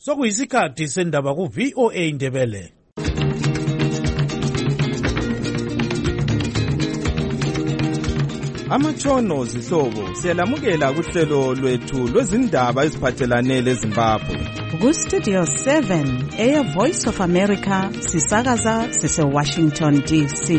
Sokuyisikhathi sendaba ku VOA Indebele. Amatshono zihlobo siyalamukela kuhlelo lwethu lwezindaba eziphathelane leZimbabwe. Ku Studio 7 Air Voice of America sisakaza sise Washington DC.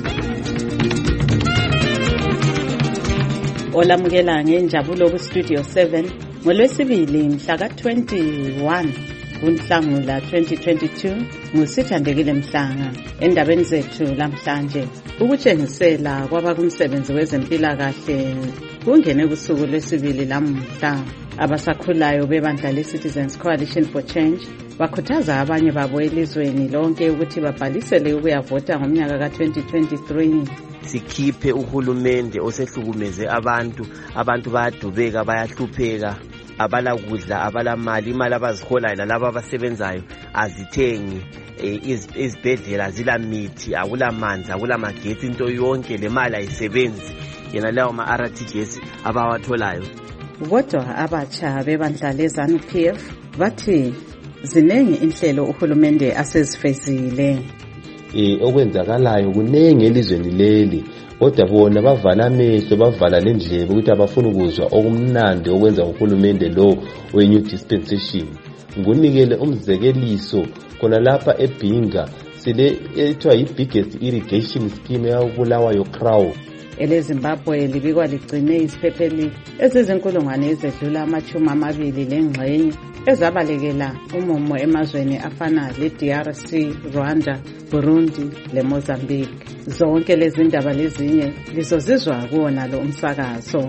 Olamukela ngenjabulo ku Studio 7 ngolwesibili mhla ka 21 kuNhlangula 2022 ngusithandekile Mhlanga. Endabeni zethu namhlanje ukutshengisela kwabakumsebenzi wezempilakahle kungene kusuku lwesibili lamuhla. Abasakhulayo bebandla leCitizens Coalition for Change bakhuthaza abanye babo elizweni lonke ukuthi babhalisele ukuyavota ngomnyaka ka 2023. Sikhiphe uhulumende osehlukumeze abantu bayadubeka bayahlupheka, abala kudla abala mali, imali abaziholayo lalabo abasebenzayo azithengi, izibhedlela zila mithi, akula manzi, akula magetsi, into yonke le mali ayisebenzi yena lawo ma-RTGS abawatholayo. Kodwa abatsha bebandla leZANU-PF bathi zinengi inhlelo uhulumende asezifezile. Okwenzakalayo kunengi elizweni leli, kodwa bona bavala amehlo bavala nendlebe ukuthi abafuna ukuzwa okumnandi okwenza uhulumende lo we-new dispensation. Ngunikele umzekeliso khona lapha eBhinga sile ethiwa yi-biggest irrigation scheme yakubulawayo Crow. EleZimbabwe libikwa ligcine isiphepheli ezizinkulungwane ezedlula ama-20 lengxenye ezabalekela umumo emazweni afana le-DRC, Rwanda, Burundi leMozambique. Zonke lezi ndaba lezinye lizozizwa kuwona lo umsakazo.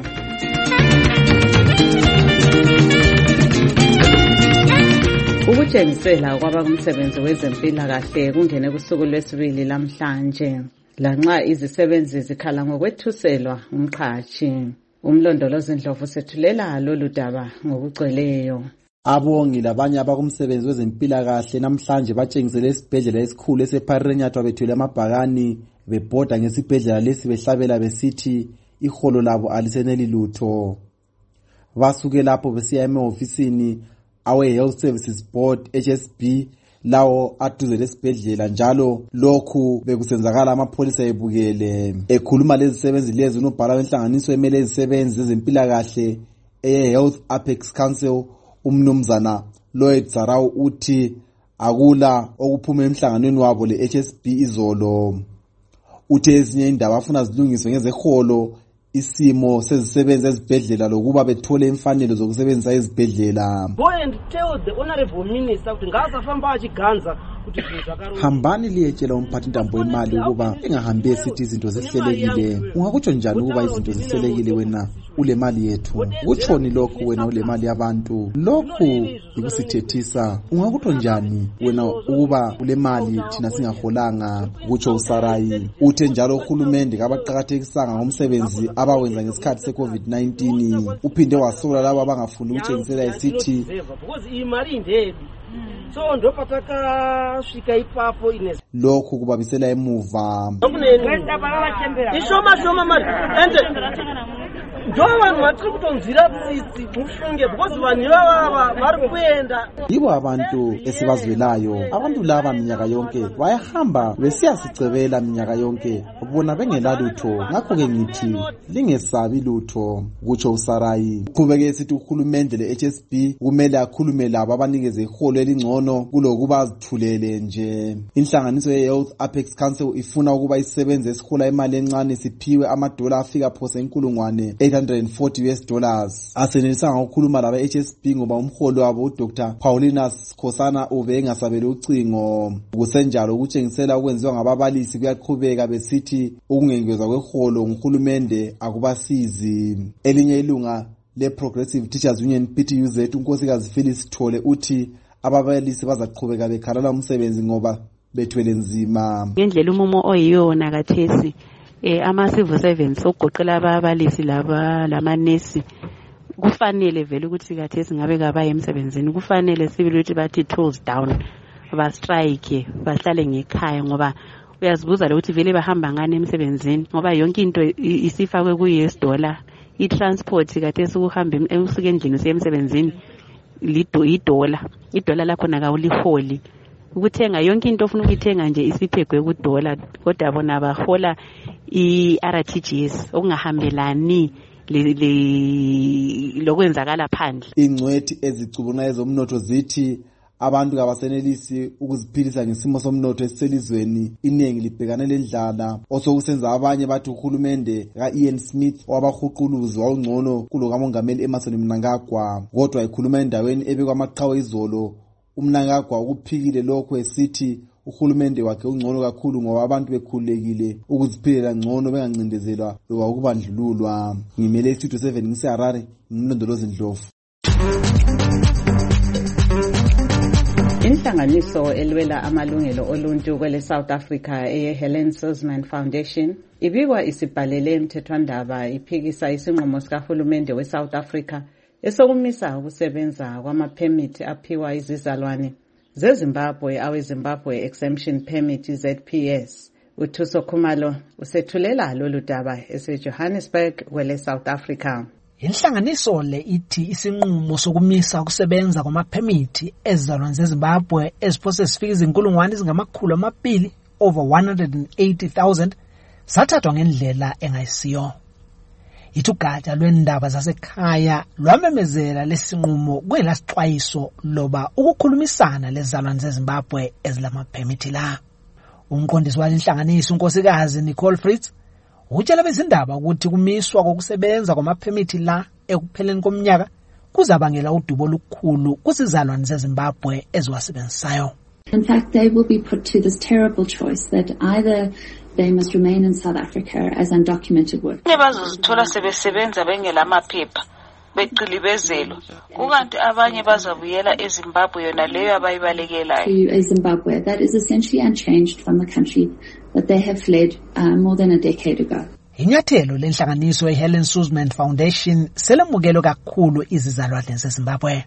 Ukutshengisela kwabakumsebenzi wezempilakahle kungene kusuku lwesibili lamhlanje. Lanxa izisebenzi zikhala ngokwethuselwa umqhashi. Umlondolozi Ndlovu sethulela lolu daba ngokugcweleyo. Abongi labanye abakumsebenzi wezempilakahle namhlanje batshengisele esibhedlela esikhulu esePharenyathwa bethwele amabhakani bebhoda ngesibhedlela lesi behlabela besithi iholo labo aliseneli lutho. Basuke lapho besiya emahofisini awe Health Services Board HSB lawo aduze lesibhedlela, njalo lokhu bekusenzakala amapholisa ebukele. Ekhuluma lezisebenzi lezi unobhala wenhlanganiso emele izisebenzi zezempilakahle Health Apex Council umnumzana Lloyd Zarau uthi akula okuphuma emhlanganweni wabo le-HSB izolo. Uthe ezinye indaba afuna zilungiswe ngezeholo, isimo sezisebenzi ezibhedlela lokuba bethole imfanelo zokusebenzisa izibhedlela. Go and tell the honorable minister ukuthi ngasafamba achiganza ukuthi zizakaro. Hambani liyetshela umphathi ntambo imali ukuba engahambi esithi izinto zihlelekile. Ungakutsho njani ukuba izinto zihlelekile wena ule mali yethu? Utshoni lokhu wena ule mali yabantu? Lokhu ikusithethisa. Ungakutsho njani wena ukuba ule mali thina singaholanga? Kutsho uSarayi. Uthe njalo uhulumende kabaqhakathekisanga ngomsebenzi abawenza ngesikhathi se-COVID-19. Uphinde wasola labo abangafuni ukutshengisela esithi because imali indeli. So ndopataka swika ipapo ines. Lokhu kubabisela emuva. Ishoma mali. Ende njengoba ngathi kutonzira sisi kufunge because banyiwa bari kuyenda. Yibo abantu esibazwelayo. Abantu laba minyaka yonke bayahamba besiyasicebela minyaka yonke bona bengela lutho. Ngakho ke ngithi lingesabi lutho, kutsho uSarayi. Qhubeke esithi uhulumende le-HSB kumele akhulume labo abanikeze iholo elingcono kulokuba azithulele nje. Inhlanganiso ye-Health Apex Council ifuna ukuba isebenze esihola imali encane siphiwe $1 afika phose $840. Asenelisanga ukukhuluma laba HSB ngoba umholo wabo uDr Paulinus Khosana ube engasabeli ucingo. Kusenjalo ukutshengisela okwenziwa ngababalisi kuyaqhubeka besithi ukungengezwa kweholo nguhulumende akubasizi. Elinye ilunga le-Progressive Teachers Union PTUZ unkosikazi Phyllis Thole uthi ababalisi bazaqhubeka bekhalala umsebenzi ngoba bethwele nzima. Ngendlela umumo oyiyona kathesi ama-civil servants ogoqela ababalisi lamanesi kufanele vele ukuthi kathesi ngabe kabaye emsebenzini kufanele sibili ukuthi bathi tools down ba-strike bahlale ngekhaya ngoba uyazibuza ukuthi vele bahamba ngani emsebenzini ngoba yonke into isifakwe ku-$US. I-transport kathesi ukuhamba usuke endlini usiya emsebenzini idola lakhona kawuliholi ukuthenga yonke into ofuna ukuyithenga nje isiphegwe kudola kodwa bona bahola i-RTGS okungahambelani lokwenzakala phandle. Ingcwethi ezicubuna ezomnotho zithi abantu kabasenelisi ukuziphilisa ngesimo somnotho esiselizweni, iningi libhekane lendlala osokusenza abanye bathi uhulumende ka-Ian Smith wabahuquluzi wawungcono kulokamongameli Emmerson Mnangagwa. Kodwa ekhuluma endaweni ebekwa amaqhawe izolo, uMnangagwa ukuphikile lokho esithi uhulumende wakhe ungcono kakhulu ngoba abantu bekhululekile ukuziphilela ngcono bengancindezelwa loba ukubandlululwa. Ngimele Studio 7 ngiseHarare, ngimlondolozi Ndlovu. Inhlanganiso elwela amalungelo oluntu kwele South Africa Helen Suzman Foundation ibikwa isibhalele emthethwandaba iphikisa isinqumo sikahulumende we-South Africa esokumisa ukusebenza kwamaphemithi aphiwa izizalwane zeZimbabwe aweZimbabwe Exemption Permit ZPS. uThuso Khumalo usethulela lolu daba eseJohannesburg kwele South Africa. Inhlanganiso le ithi isinqumo sokumisa ukusebenza kwamaphemithi ezizalwane zeZimbabwe eziphose sifika izinkulungwane ezingamakhulu amabili over 180,000 sathathwa ngendlela engayisiyo. Ithi ugatsha lwendaba zasekhaya lwamemezela lesinqumo kwelasixwayiso loba ukukhulumisana lezizalwane zeZimbabwe ezilamaphemithi la. Umqondisi walenhlanganiso unkosikazi Nicole Fritz utshela bezindaba ukuthi kumiswa kokusebenza kwamaphemithi la ekupheleni komnyaka kuzabangela udubo olukhulu kusizalwane zeZimbabwe eziwasebenzisayo. In fact, they will be put to this terrible choice that either they must remain in South Africa as undocumented workers. Bazozithola sebesebenza bengelamaphepha beqilibezelwa kukanti abanye bazabuyela eZimbabwe yona leyo abayibalekelayo. To Zimbabwe that is essentially unchanged from the country that they have fled more than a decade ago. Inyathelo lenhlanganiso Helen Suzman Foundation selamukelo kakhulu izizalwane zeZimbabwe.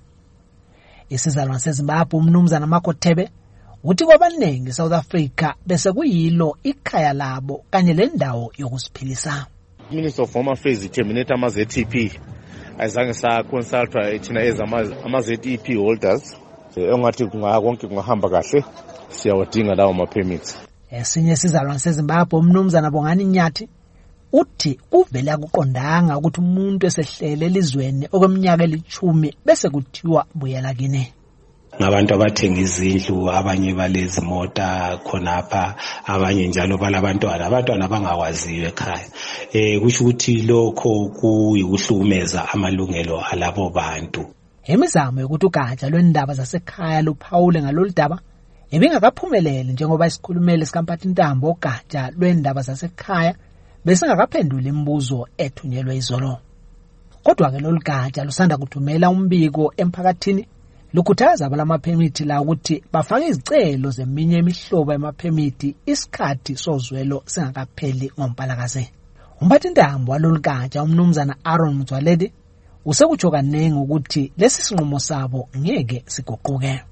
Isizalwane seZimbabwe umnumzana Makothebe uthi kwabaningi South Africa bese kuyilo ikhaya labo kanye lendawo yokusiphilisa. Minister of Home Affairs terminate ama-ZEP ayizange saconsultwa thina ama-ZEP holders engathi konke kungahamba kahle siyawadinga lawo ma-permits. Esinye isizalwane seZimbabwe umnumzana Bongani Nyathi uthi kuvele akuqondanga ukuthi umuntu esehlele elizweni okweminyaka 10 bese kuthiwa buyela kini. Ngabantu abathenga izindlu, abanye balezi mota khonapha, abanye njalo balabantwana abangakwaziyo ekhaya. Kusho ukuthi lokho kuyikuhlukumeza amalungelo alabo bantu. Imizamo yokuthi ugatsha lwendaba zasekhaya luphawule ngalolu daba ibingakaphumeleli njengoba isikhulumeli sikaMphathintambo ogatsha lwendaba zasekhaya bese ngakaphendula imibuzo ethunyelwe izolo. Kodwa ke lolu gatsha lusanda kuthumela umbiko emphakathini lukhuthaza abalamaphemithi la ukuthi bafake izicelo zeminye imihlobo yamaphemithi isikhathi sozwelo singakapheli ngoMpalakazi. Umphathintambo walolu gatsha umnumzana Aaron Mthwaledi usekutsho kanengi ukuthi lesi sinqumo sabo ngeke siguquke.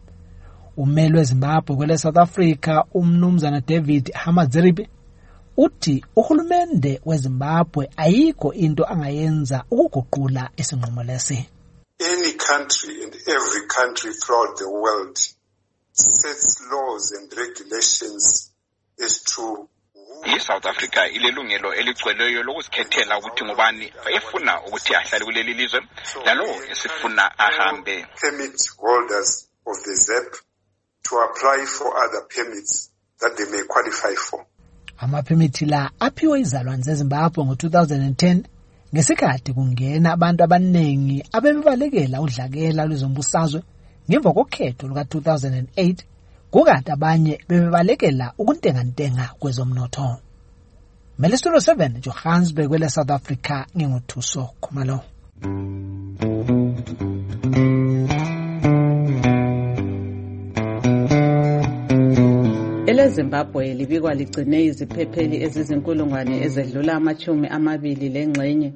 Ummeli weZimbabwe kwele South Africa umnumzana David Hamadziripi uthi uhulumende weZimbabwe ayikho into angayenza ukuguqula isinqumo lesi. Any country and every country throughout the world sets laws and regulations as to South Africa ilelungelo eligcweleyo lokuzikhethela ukuthi ngubani efuna ukuthi ahlale kuleli lizwe lalo esifuna ahambe. Permit holders of the ZEP to apply for other permits that they may qualify for. Amaphemithi la aphiwe izalwane zeZimbabwe ngo-2010 ngesikhathi kungena abantu abaningi abebebalekela udlakela lwezombusazwe ngemva kokhetho luka-2008 kukanti abanye bebebalekela ukuntengantenga kwezomnotho. Studio 7 Johannesburg kwele South Africa nginguthuso Khumalo. EleZimbabwe libikwa ligcine iziphepheli ezizinkulungwane ezedlula 20 lengxenye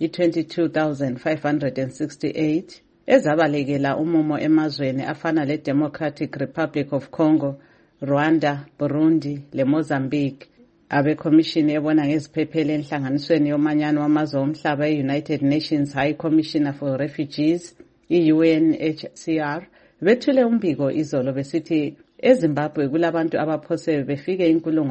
i-22,568 ezabalekela umumo emazweni afana le-Democratic Republic of Congo, Rwanda, Burundi le-Mozambique. Abekhomishini ebona ngeziphepheli enhlanganisweni yomanyano wamazwe omhlaba e-United Nations High Commissioner for Refugees i-UNHCR bethule umbiko izolo besithi eZimbabwe kulabantu abaphose befike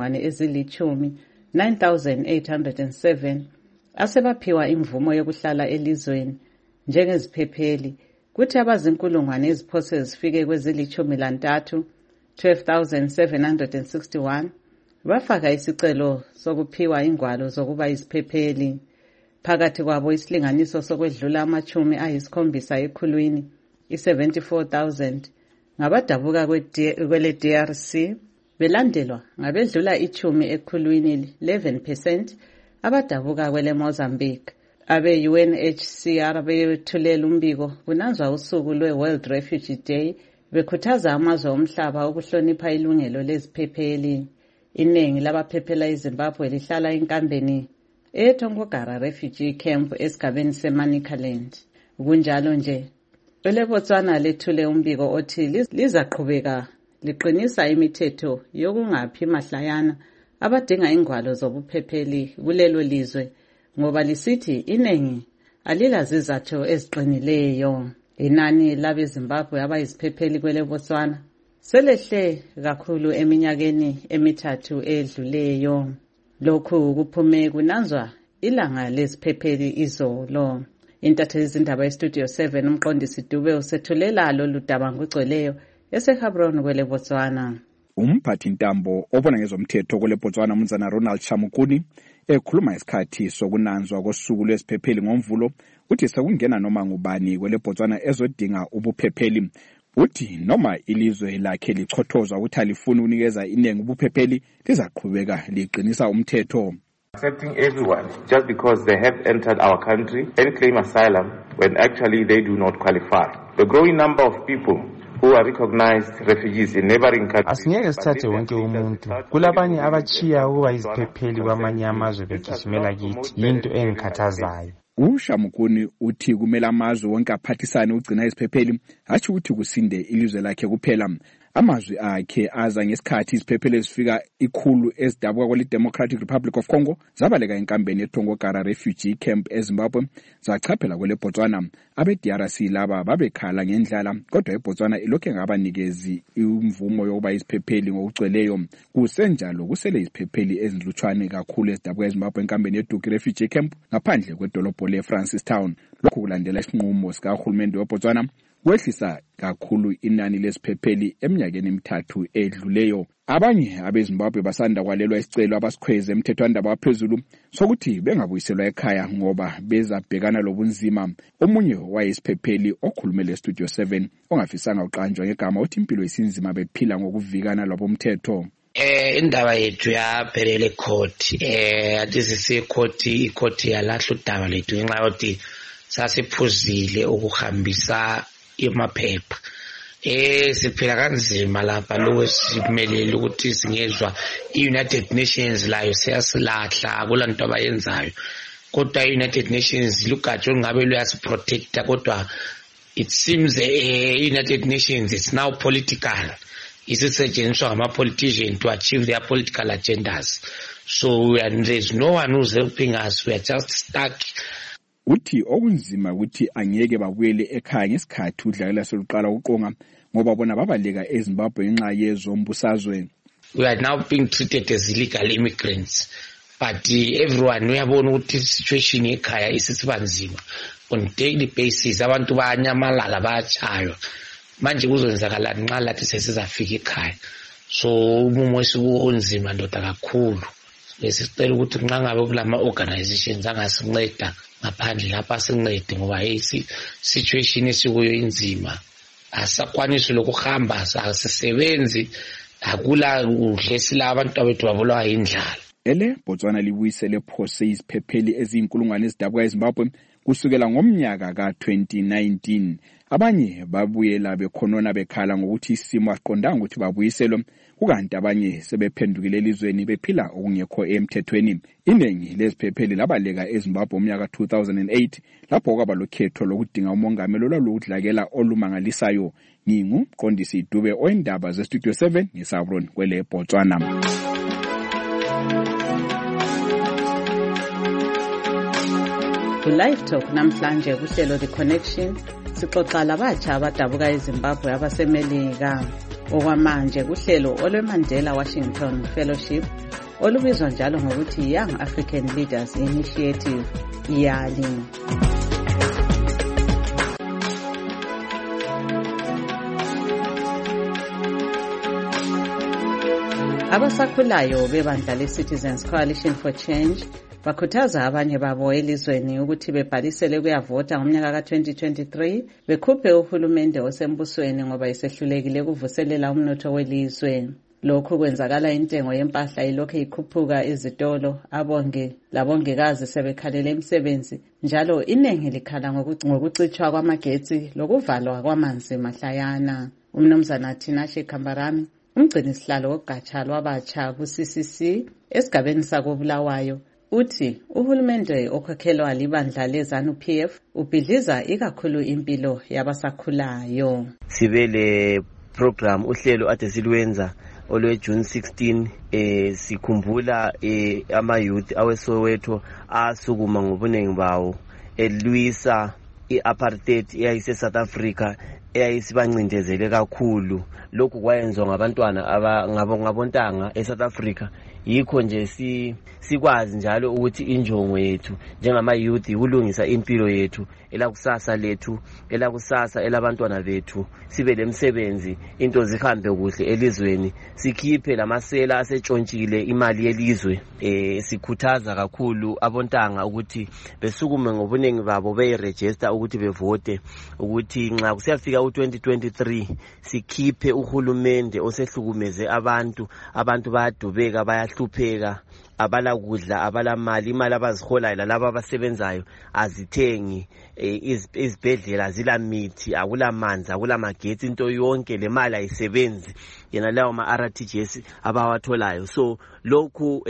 9,807 asebaphiwa imvumo yokuhlala elizweni njengeziphepheli, kuthi abazinkulungwane eziphose zifike kwezili-13 12,761 bafaka isicelo sokuphiwa ingwalo zokuba iziphepheli. Phakathi kwabo isilinganiso sokwedlula amachumi ayisikhombisa ekhulwini i-74,000 ngabadabuka kwele DRC, belandelwa ngabedlula ichumi ekhulwini 11% abadabuka kwele Mozambique. Abe-UNHCR bethulela umbiko kunanzwa usuku lwe-World Refugee Day bekhuthaza amazwe omhlaba ukuhlonipha ilungelo leziphepheli. Iningi labaphephela eZimbabwe lihlala enkambeni eTongogara Refugee Camp esigabeni seManicaland. Kunjalo nje, eleBotswana lethule umbiko othi lizaqhubeka liqinisa imithetho yokungaphi mahlayana abadinga ingwalo zobuphepheli kulelo lizwe ngoba lisithi iningi alilazizathu eziqinileyo. Inani labeZimbabwe abayiziphepheli kweleBotswana selehle kakhulu eminyakeni emithathu edluleyo. Lokhu kuphume kunanzwa ilanga leziphepheli izolo. Intatheli zindaba eStudio 7 umqondisi Dube usethulela lolu daba ngogcweleyo eseHabron kweleBotswana. Umphathi ntambo obona ngezomthetho kweleBotswana Mnumzana Ronald Chamukuni ekhuluma isikhathi sokunanzwa kosuku lweziphepheli ngoMvulo uthi sekungena noma ngubani kweleBotswana ezodinga ubuphepheli. Uthi noma ilizwe lakhe lichothozwa ukuthi alifuni unikeza inengi ubuphepheli lizaqhubeka liqinisa umthetho. Accepting everyone just because they have entered our country and claim asylum when actually they do not qualify. The growing number of people who are recognized refugees in neighboring countries. Asingeke sithathe wonke umuntu. Kulabanye abachiya ukuba iziphepheli kwamanye amazwe begijimela kithi. Yinto engikhathazayo. uShamukuni uthi kumele amazwe wonke aphathisane ugcina iziphepheli hathi ukuthi kusinde ilizwe lakhe kuphela. Amazwi akhe aza ngesikhathi iziphepheli ezifika ikhulu ezidabuka kwele Democratic Republic of Congo zabaleka enkambeni eTongogara Refugee Camp eZimbabwe zachaphela kwele Botswana. Abe DRC laba babekhala ngendlala kodwa eBotswana ilokhe ngabanikezi imvumo yokuba iziphepheli ngokugcweleyo. Kusenjalo kusele iziphepheli ezilutshwane kakhulu ezidabuka eZimbabwe enkambeni eDuki Refugee Camp ngaphandle kwedolobho leFrancistown. Lokhu kulandela isinqumo sikahulumende weBotswana kwehlisa kakhulu inani lesiphepheli eminyakeni emithathu edluleyo. Abanye abeZimbabwe basanda kwalelwa isicelo abasikhweze emthethwandaba waphezulu sokuthi bengabuyiselwa ekhaya ngoba bezabhekana lobunzima. Omunye wayesiphepheli okhulumele eStudio 7 ongafisanga uqanjwa ngegama uthi impilo isinzima bephila ngokuvikana lwabomthetho. Indaba yethu yaphelela ecourt. Athi sise-court, icourt yalahla udaba lethu ngenxa yokuthi sasiphuzile ukuhambisa amaphepha. Siphila kanzima lapha lokho simelele ukuthi singezwa iUnited Nations layo seyasilahla akulanto abayenzayo. Kodwa iUnited Nations lugatsha ongabe luyasiprotecta kodwa it seems United Nations is now political. Isisetshenziswa ngama-politicians to achieve their political agendas. So there's no one who's helping us. We are just stuck. Uthi okunzima ukuthi angeke babuyele ekhaya ngesikhathi udlakela soluqala uqonga ngoba bona babaleka eZimbabwe ngenxa yezombusazwe. We are now being treated as illegal immigrants. But everyone uyabona ukuthi situation ekhaya isisibanzima. On daily basis abantu bayanyamalala bayachaywa. Manje kuzonzakala nxa lathi sesizafika ekhaya. So umumo esikunzima ndoda kakhulu. Lesicela ukuthi nxa ngabe kulama organizations angasinceda ngaphandle lapha sincede ngoba situation esikuyo inzima. Asakwanisi lokuhamba asisebenzi akula kuhle sila abantu abethu babulawa indlala. Botswana libuyisele phose iziphepheli ezinkulungwane ezidabuka eZimbabwe kusukela ngomnyaka ka2019. Abanye babuyela bekhonona bekhala ngokuthi isimo asiqondanga ukuthi babuyiselwe kukanti abanye sebephendukile elizweni bephila okungekho emthethweni. Iningi leziphepheli labaleka eZimbabwe umnyaka 2008 lapho kwaba lokhetho lokudinga umongameli olwaludlakela olumangalisayo. Ngingumqondisi Dube oyindaba zeStudio 7 ngeSabron kwele Botswana. Ku-Live Talk namhlanje kuhlelo The Connection sixoxa labatsha abadabuka eZimbabwe abasemelika. Okwamanje kuhlelo olweMandela Washington Fellowship olubizwa njalo ngokuthi Young African Leaders Initiative, YALI. Abasakhulayo bebandla le-Citizens Coalition for Change bakhuthaza abanye babo elizweni ukuthi bebhalisele kuyavota ngomnyaka ka-2023 bekhuphe uhulumende osembusweni ngoba isehlulekile ukuvuselela umnotho welizwe. Lokhu kwenzakala intengo yempahla ilokhu ikhuphuka ezitolo, abongi labongikazi sebekhalela imisebenzi, njalo iningi likhala ngokucitshwa kwamagetsi lokuvalwa kwamanzi mahlayana. Umnumzana Tinashe Kambarami, umgcinisihlalo wogatsha lwabatsha ku-CCC esigabeni sakobulawayo, uthi uhulumende okhokhelwa libandla leZANU-PF ubhidliza ikakhulu impilo yabasakhulayo. Sibe le program uhlelo ade silwenza olwe June 16 sikhumbula ama-youth aweSoweto asukuma ngobunengi bawo elwisa i-apartheid eyayise South Africa eyayisibancindezele kakhulu. Lokhu kwayenzwa ngabantwana ngabontanga eSouth Africa. Yikho nje sikwazi njalo ukuthi injongo yethu njengama youth ukulungisa impilo yethu, elakusasa lethu, elakusasa elabantwana bethu, sibe lemsebenzi, into zihambe kuhle elizweni, sikhiphe lamasela asetshontsile imali yelizwe. Sikhuthaza kakhulu abontanga ukuthi besukume ngobunengi babo beyiregister ukuthi bevote, ukuthi nxa kusiyafika u2023 sikhiphe uhulumende osehlukumeze abantu bayadubeka, bayahlupheka, abala kudla, abala mali, imali abaziholayo lalabo abasebenzayo azithengi, izibhedlela zila mithi, akula manzi, akula magetsi, into yonke le mali ayisebenzi yena lawo ma-RTGS abawatholayo. So lokhu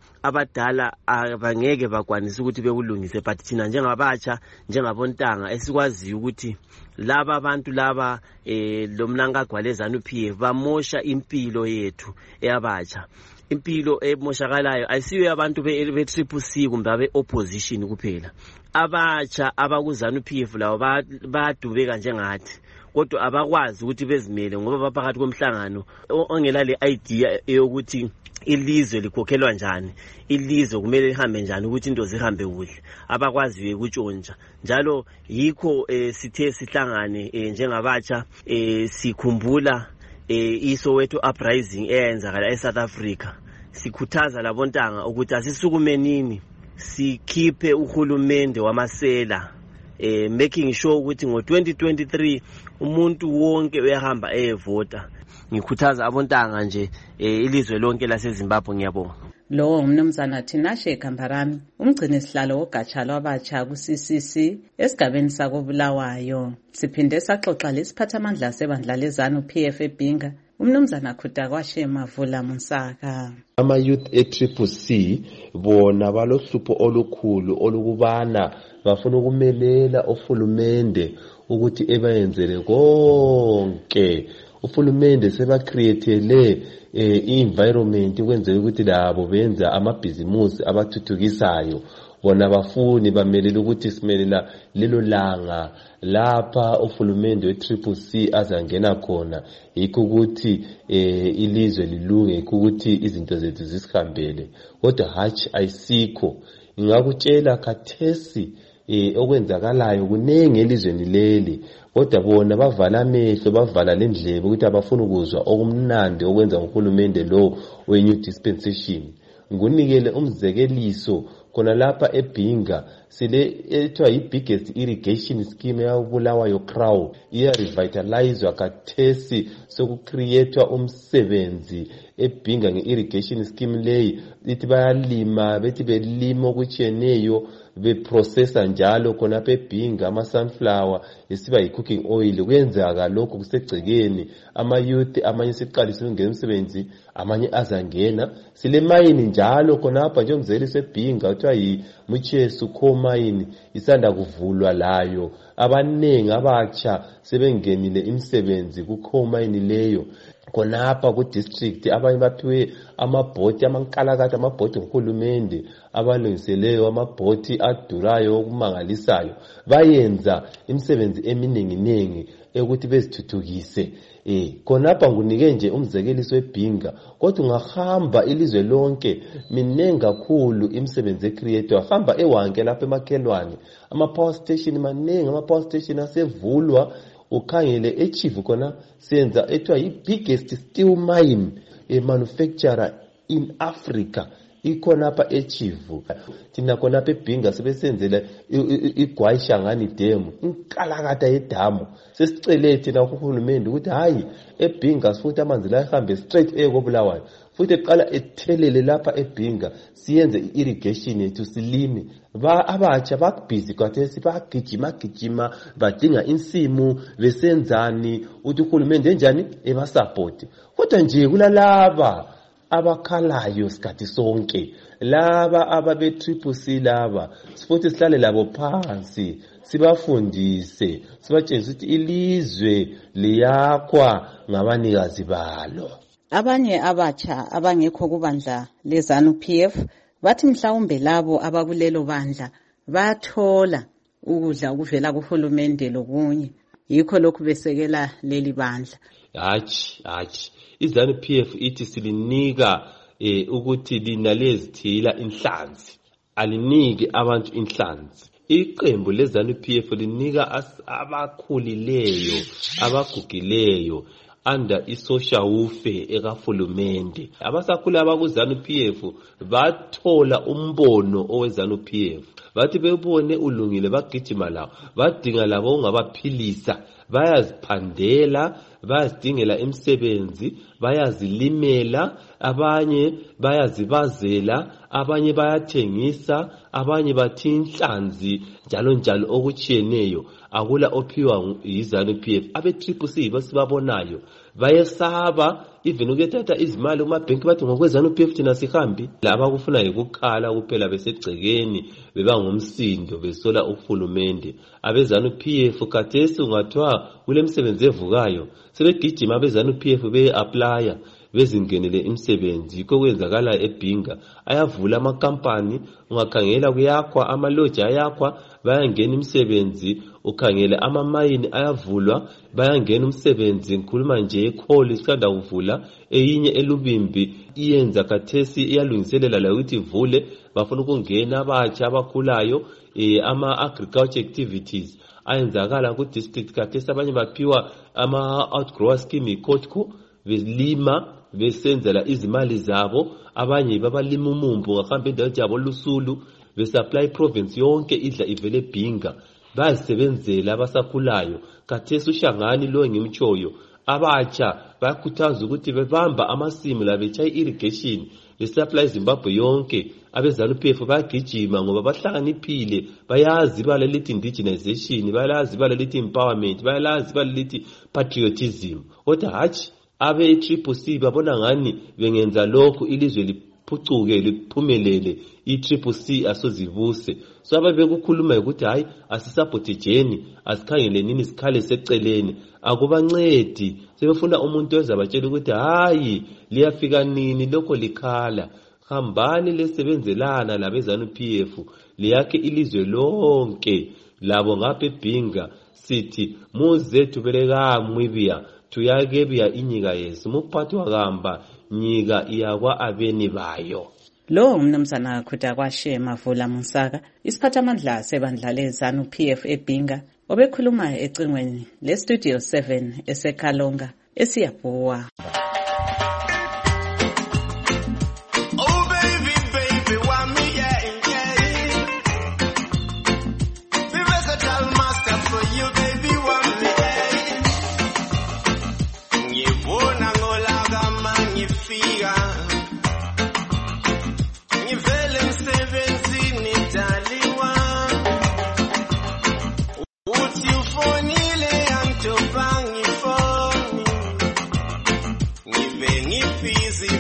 abadala abangeke bakwanisa ukuthi bekulungise, but thina njengabatsha, njengabontanga esikwaziyo ukuthi laba abantu laba lomnankagwa leZANU-PF bamosha impilo yethu eyabatsha. Impilo emoshakalayo ayisiyo yabantu be-CCC kumbe abe-opposition kuphela. Abatsha abakuZANU-PF lawo bayadubeka njengathi, kodwa abakwazi ukuthi bezimele ngoba baphakathi komhlangano ongela le idea yokuthi ilizwe likhokhelwa njani, ilizwe kumele lihambe njani, ukuthi into zihambe kuhle, abakwaziyo ukutshontsha. Njalo yikho sithe sihlangane njengabatsha sikhumbula iSoweto uprising eyenzakala eSouth Africa. Sikhuthaza labontanga ukuthi asisukumenini sikhiphe uhulumende wamasela, making sure ukuthi ngo-2023 umuntu wonke uyahamba eyevota. Ngikhuthaza abontanga nje ilizwe lonke laseZimbabwe. Ngiyabonga. Lo umnumzana Tinashe Kambarami, umgcinisihlalo wogatsha lwabatsha ku-CCC esigabeni sakobulawayo. Siphinde saxoxa lesiphathamandla sebandla leZANU-PF eBhinga, umnumzana Khutakwashe Mavula Musaka. Ama-youth e-CCC bona balohlupho olukhulu olukubana bafuna ukumelela uhulumende ukuthi ebayenzele konke. Uhulumende sebacreatele i-environment ukwenzela ukuthi labo benza amabhizimusi abathuthukisayo. Bona bafuni bamelela ukuthi simelela lelo langa lapha uhulumende we-CCC azangena khona, yikho ukuthi ilizwe lilunge, yikho ukuthi izinto zethu zisihambele. Kodwa hatshi ayisikho. Ngingakutshela khathesi okwenzakalayo kunengi elizweni leli, kodwa bona bavala amehlo, bavala lendlebe ukuthi abafuna ukuzwa okumnandi okwenza uhulumende lo we-new dispensation. Ngunikele umzekeliso khona lapha eBhinga sile ethiwa yi-biggest irrigation scheme yabulawayo Crow iya-revitalizwa kathesi sokucreatwa umsebenzi eBhinga nge-irrigation scheme leyi. Lithi bayalima, bethi belima okutshiyeneyo, beprocessa njalo khonapha eBhinga ama-sunflower esiba yi-cooking oil. Kuyenzeka lokho kusegcekeni, ama-youth amanye siqalisile ukungena umsebenzi, amanye azangena. Sile mayini njalo khonapha nje umzeli sebhinga kuthiwa yiMuchesu coal mine isanda kuvulwa layo. Abanengi abatsha sebengenile imisebenzi ku coal mine leyo khonapha ku district. Abanye baphiwe amabhoti amankalakade, amabhoti ngohulumende abalungiseleyo, amabhoti adurayo okumangalisayo. Bayenza imisebenzi eminingi ukuthi bezithuthukise. Khonapha ngunike nje umzekeliso webhinga, kodwa ungahamba ilizwe lonke minengi kakhulu imisebenzi ecreator. Hamba ewanke lapha emakhelwane, ama-power station manengi, ama-power station asevulwa. Ukhangele eChivu khona senza ethiwa yi-biggest steel mine manufacturer in Africa. Ikhonapha eChivu. Thina khonapha eBhinga sebesenzela iGwayishangani Dam, inkalakata yedamu. Sesicele thina kuhulumende ukuthi hayi eBhinga sifuthi amanzi la ehambe straight eKobulawayo, futhi eqala ethelele lapha eBhinga siyenze irrigation yethu silime. Abatsha bakubhizi kwathesi bagijima badinga insimu besenzani uthi uhulumende enjani ebasupport. Kodwa nje kulalaba abakhalayo sikhathi sonke, laba ababe triple C laba sifuthi sihlale labo phansi sibafundise, sibatshengise ukuthi ilizwe liyakhwa ngabanikazi balo. Abanye abatsha abangekho kubandla leZANU-PF bathi mhlawumbe labo abakulelo bandla bathola ukudla okuvela kuhulumende lokunye, yikho lokhu besekela leli bandla. Hatshi iZANU-PF ithi silinika ukuthi linalezithila inhlanzi, aliniki abantu inhlanzi. Iqembu leZANU-PF linika abakhulileyo, abagugileyo under isocial welfare ekahulumende. Abasakhula abakuZANU-PF bathola umbono oweZANU-PF, bathi bebone ulungile bagijima lawo, badinga labo ongabaphilisa, bayaziphandela, bayazidingela imisebenzi, bayazilimela, abanye bayazibazela, abanye bayathengisa, abanye bathi inhlanzi njalo okutshiyeneyo. Akula ophiwa yiZANU-PF. Abe triple C basibabonayo bayesaba even ukuthatha izimali kumabhenki bathi ngokweZANU-PF thina sihambi. Laba kufuna ukukhala kuphela besegcekeni bebangumsindo besola uhulumende. AbeZANU-PF khathesi ungathiwa kule misebenzi evukayo sebegijima abeZANU-PF be-applya bezingenele imisebenzi. Kokwenzakala eBhinga ayavula amakampani, ungakhangela kuyakhwa amaloji ayakhwa, bayangena imisebenzi. Ukhangela amamayini ayavulwa, bayangena umsebenzi. Ngikhuluma nje ekholi isanda kuvula eyinye eLubimbi iyenza khathesi iyalungiselela la ukuthi ivule, bafuna ukungena abatsha abakhulayo ama-agriculture activities ayenzakala ku district. Khathesi abanye baphiwa ama-outgrower scheme iKotco, belima besenzela izimali zabo. Abanye babalima umumbu ngahamba endawo yabo Lusulu, besupply province yonke idla ivele eBhinga, bayasebenzela abasakhulayo. Khathesi uShangani lo ngimtshoyo, abatsha bayakhuthaza ukuthi bebamba amasimu la betshaya irrigation besupply Zimbabwe yonke. AbeZANU-PF bayagijima ngoba bahlakaniphile, bayazi ibala lithi indigenization, bayazi ibala lithi empowerment, bayazi ibala lithi patriotism. Kodwa hatshi abe triple C babona ngani bengenza lokhu ilizwe liphucuke liphumelele, i-triple C asozivuse. So ababekukhuluma ukuthi hayi asisabhotejeni, asikhangele nini sikhale seceleni, akubancedi. Sebefuna umuntu ozabatshela ukuthi hayi liyafika nini lokho likhala. Hambani lesebenzelana labeZANU-PF liyakhe ilizwe lonke. Labo ngapha eBhinga sithi muze tubeleka mwibia tuyagebya inyika yesu, muphathi wakamba nyika iyakwa abeni bayo. Lo umnumzana Khuda kwashe Mavula Musaka, isiphathamandla sebandla leZANU-PF eBhinga, obekhuluma ecingweni leStudio 7 eseKalonga eSiyabhuwa.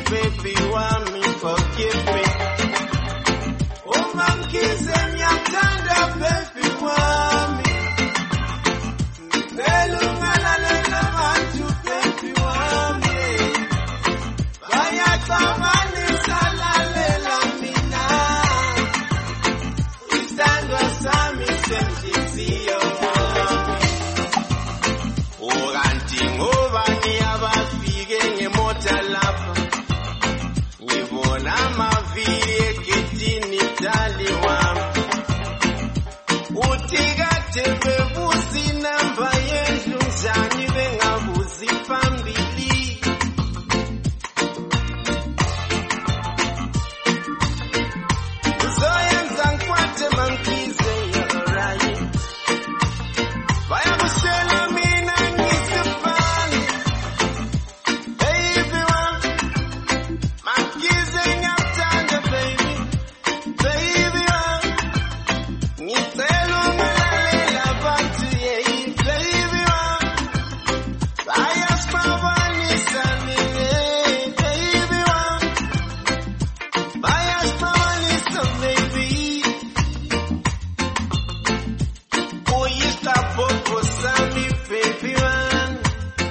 baby wami forgive me. Uma mkhize ngiyakuthanda baby wami. Ngicela ungalalela abantu baby wami. Bayaxabanisa lalela mina. Isandwa sami senhliziyo. Ukanti ngoba ngiyabafike ngemota lapha. Ngibona amavili egedini dali wami. Uthi kade bebuza inamba yendlu njani bengabuzi phambili. Uzoyenza ngikwate mangikize alright. Bayakushela mina ngisibani. Baby wami mangikize ngiyakuthanda baby. Baby wami ngicela ungalalela abantu yeah. Baby wami bayasibabanisa nini. Baby wami bayasibabanisa baby. Uyistaboko sami baby wami.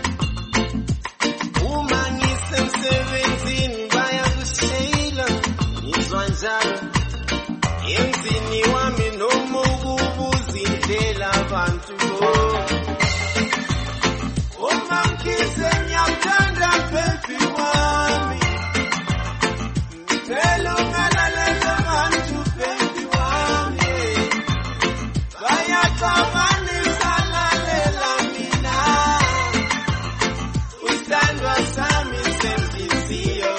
Uma ngisemsebenzini bayakushela ngizwa njalo. Emzini wami noma ukubuza indlela abantu. Uma mkhize ngiyakuthanda baby wami. Ngicela ungalalela abantu baby wami. Bayaxabanisa lalela mina. Isandwa sami senhliziyo.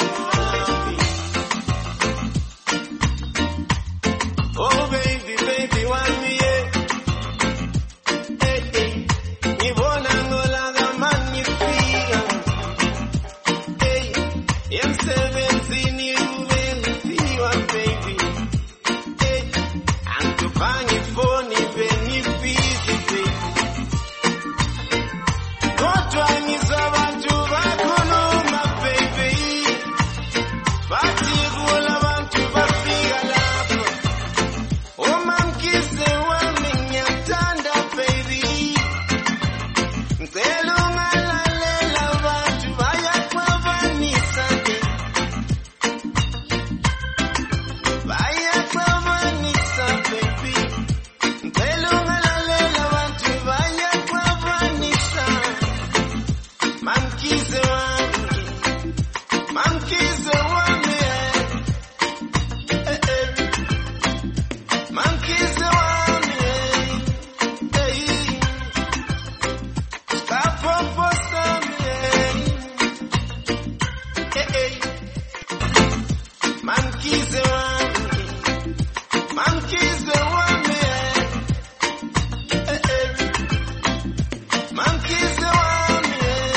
Oh baby, baby wami yeah. Hey, hey. Ngibona ngolanga magnifica. Hey, emsebenzini ubengiphiwa baby. Hey, angitubhangi ifoni bengibhizi baby. Kodwa ngizwa abantu bakhuluma baby. Bathi kula bantu bafika lapho. Uma mkhize wami ngiyakuthanda baby. Ngicela ungalalela abantu bayaxabanisa bayaxabanisa baby. Ngicela ungalalela abantu bayaxabanisa. Mamkhize wami, mamkhize wami mamkhize wami Skapopo sami mamkhize wami, mamkhize wami mamkhize wami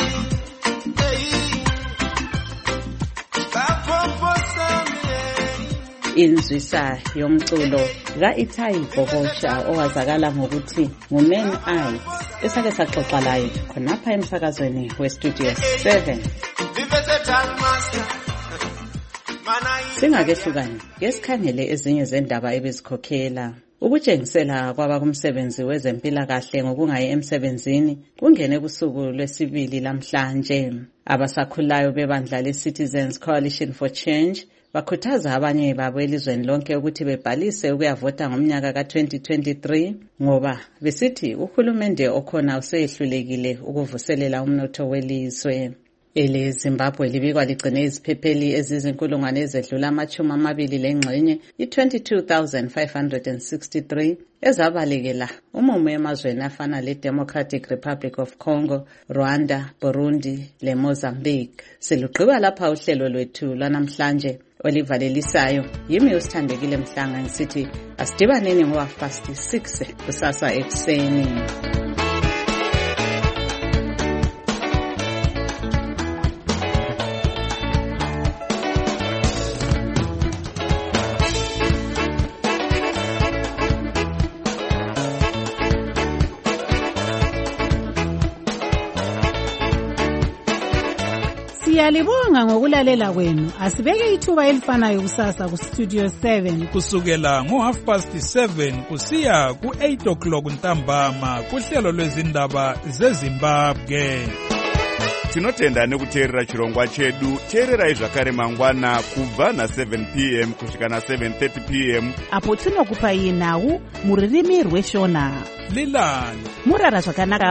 Skapopo sami. Inzwisa yomculo ka-Ithayi Bhokosha owazakala ngokuthi nguMan Eyes esake saxoxa laye khonapha emsakazweni westudio 7. Singakehlukani ngesikhangele ezinye zendaba ebezikhokhela. Ukutshengisela kwabakumsebenzi wezempilakahle ngokungayi emsebenzini kungene kusuku lwesibili lamhlanje. Abasakhulayo bebandla le-Citizens Coalition for Change bakhuthaza abanye babo elizweni lonke ukuthi bebhalise ukuyavota ngomnyaka ka-2023 ngoba besithi uhulumende okhona usehlulekile ukuvuselela umnotho welizwe. EleZimbabwe libikwa ligcine iziphepheli ezizinkulungwane ezedlula ama-20 i-22,563 ezabalekela umumo emazweni afana le-Democratic Republic of Congo, Rwanda, Burundi le-Mozambique. Siluqhiba lapha uhlelo lwethu lwanamhlanje olivalelisayo. Yimi usithandekile Mhlanga ngisithi asidibaneni ngo-6 kusasa ekuseni. Siyalibonga ngokulalela kwenu. Asibeke ithuba elifanayo kusasa ku Studio 7 kusukela ngo7:30 kusiya ku8 ntambama kuhlelo lwezindaba zeZimbabwe. Tinotenda nekuteerera chirongwa chedu. Teererai zvakare mangwana kubva na7 p.m. kusvika na7:30 p.m. apo tinokupai nhau muririmi rweshona. Lilani murara zvakanaka.